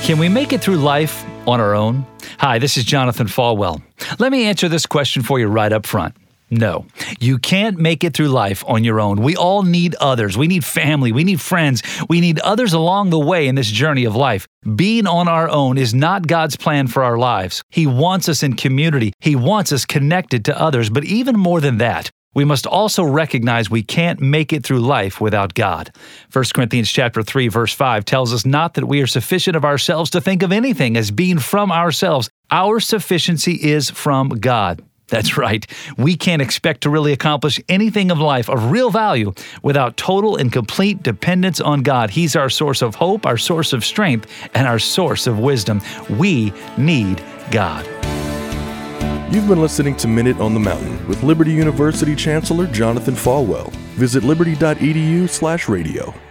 Can we make it through life on our own? Hi, this is Jonathan Falwell. Let me answer this question for you right up front. No, you can't make it through life on your own. We all need others. We need family. We need friends. We need others along the way in this journey of life. Being on our own is not God's plan for our lives. He wants us in community. He wants us connected to others. But even more than that, we must also recognize we can't make it through life without God. 1 Corinthians chapter 3, verse 5 tells us not that we are sufficient of ourselves to think of anything as being from ourselves. Our sufficiency is from God. That's right. We can't expect to really accomplish anything of life of real value without total and complete dependence on God. He's our source of hope, our source of strength, and our source of wisdom. We need God. You've been listening to Minute on the Mountain with Liberty University Chancellor Jonathan Falwell. Visit liberty.edu/radio.